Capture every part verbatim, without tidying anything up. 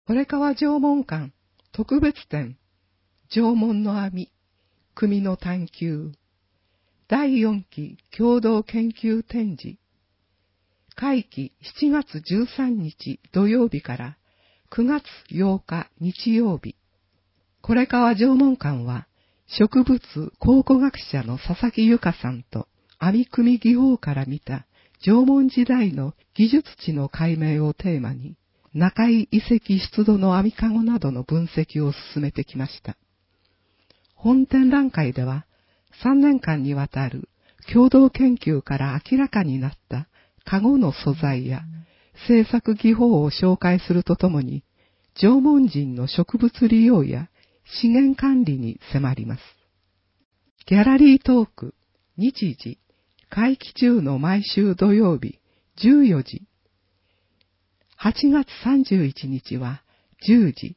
これ川縄文館特別展縄文の網組の探求だいよんき共同研究展示会期しちがつじゅうさんにち土曜日からくがつようか日曜日。これ川縄文館は植物考古学者の佐々木由香さんと網組技法から見た縄文時代の技術値の解明をテーマに中井遺跡出土の網かごなどの分析を進めてきました。本展覧会ではさんねんかんにわたる共同研究から明らかになったかごの素材や製作技法を紹介するとともに縄文人の植物利用や資源管理に迫ります。ギャラリートーク、日時、会期中の毎週土曜日じゅうよじ、はちがつさんじゅういちにちはじゅうじ。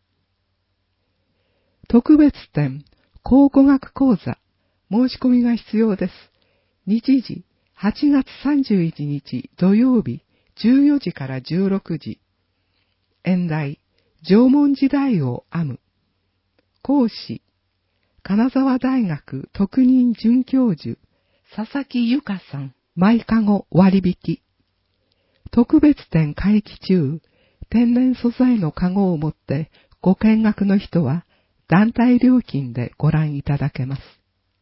特別展、考古学講座、申し込みが必要です。日時、はちがつさんじゅういちにち土曜日じゅうよじからじゅうろくじ。演題、縄文時代を編む。講師、金沢大学特任准教授、佐々木由香さん、毎かご割引。特別展会期中、天然素材のかごを持ってご見学の人は団体料金でご覧いただけます。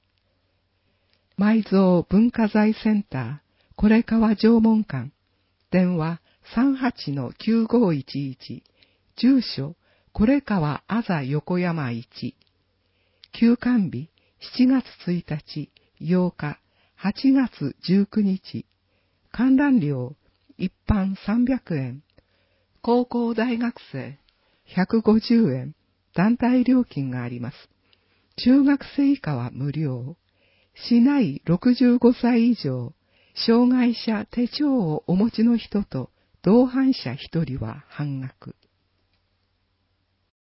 埋蔵文化財センター、これ川縄文館、電話 さんはちのきゅうごいちいち、住所、これ川あざ横山いち、休館日しちがつついたち、ようか、はちがつじゅうくにち、観覧料一般さんびゃくえん、高校大学生ひゃくごじゅうえん、団体料金があります。中学生以下は無料。市内ろくじゅうごさい以上、障害者手帳をお持ちの人と同伴者ひとりは半額。